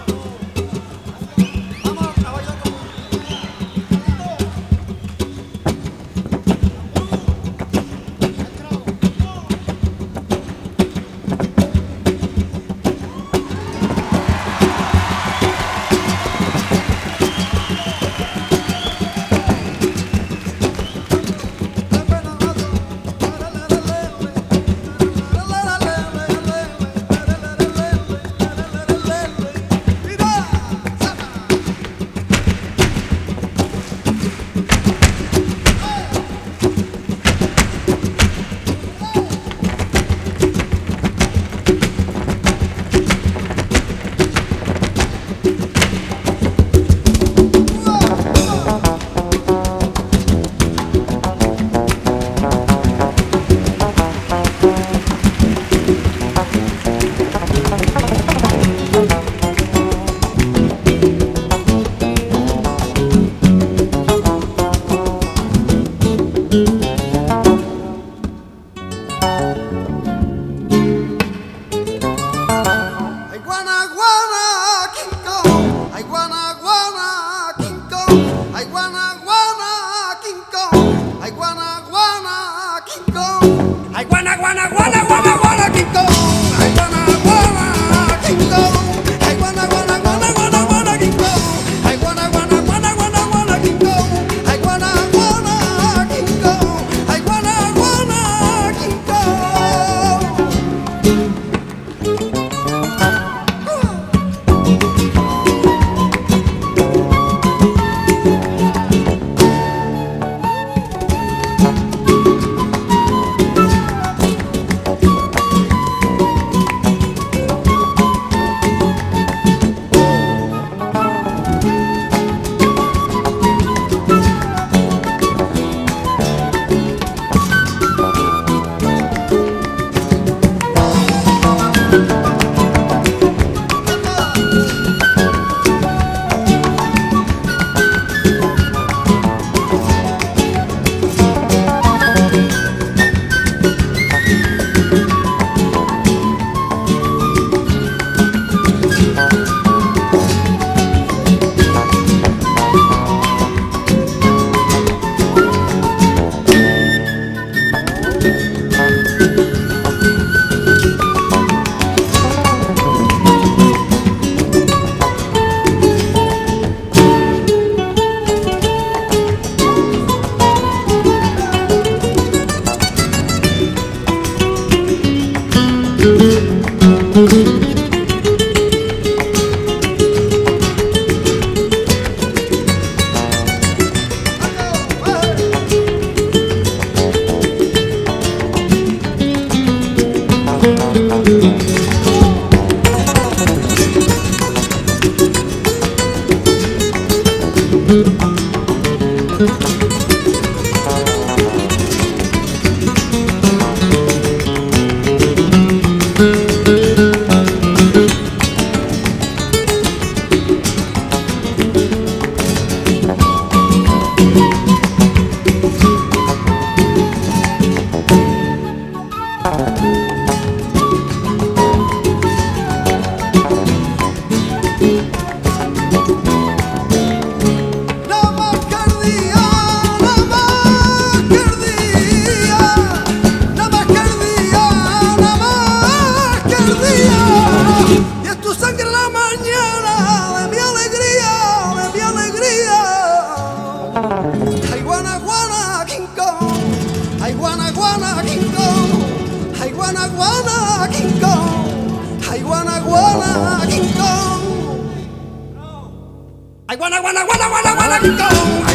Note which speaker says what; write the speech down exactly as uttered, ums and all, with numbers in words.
Speaker 1: Ay, guana, guana, guana, guana, guana, King Kong. Ay, guana, guana, King Kong. Ay, guana, guana, guana, guana, guana, King Kong. Ay, guana, guana, guana, guana, guana, King Kong. Ay, guana, guana, King Kong. Ay, guana, guana, King Kong. Ay, guana, guana, King Kong. Ay, guana, guana, King Kong. Ay, guana, guana, King Kong. Ay, guana, guana, King Kong. Ay, guana, guana, guana, guana, guana, King Kong.